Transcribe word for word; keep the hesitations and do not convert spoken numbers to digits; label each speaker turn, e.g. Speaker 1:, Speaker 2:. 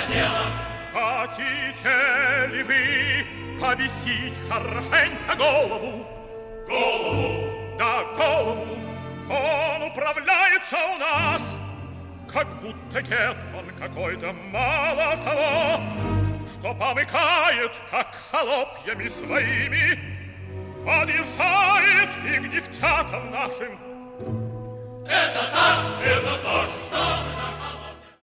Speaker 1: дело.
Speaker 2: Хотите ли вы повесить хорошенько голову?
Speaker 1: Голову?
Speaker 2: Да, голову. Он управляется у нас, как будто гетман какой-то, мало того, что помыкает, как холопьями своими, подъезжает и к девчатам нашим.
Speaker 1: Это так, это так.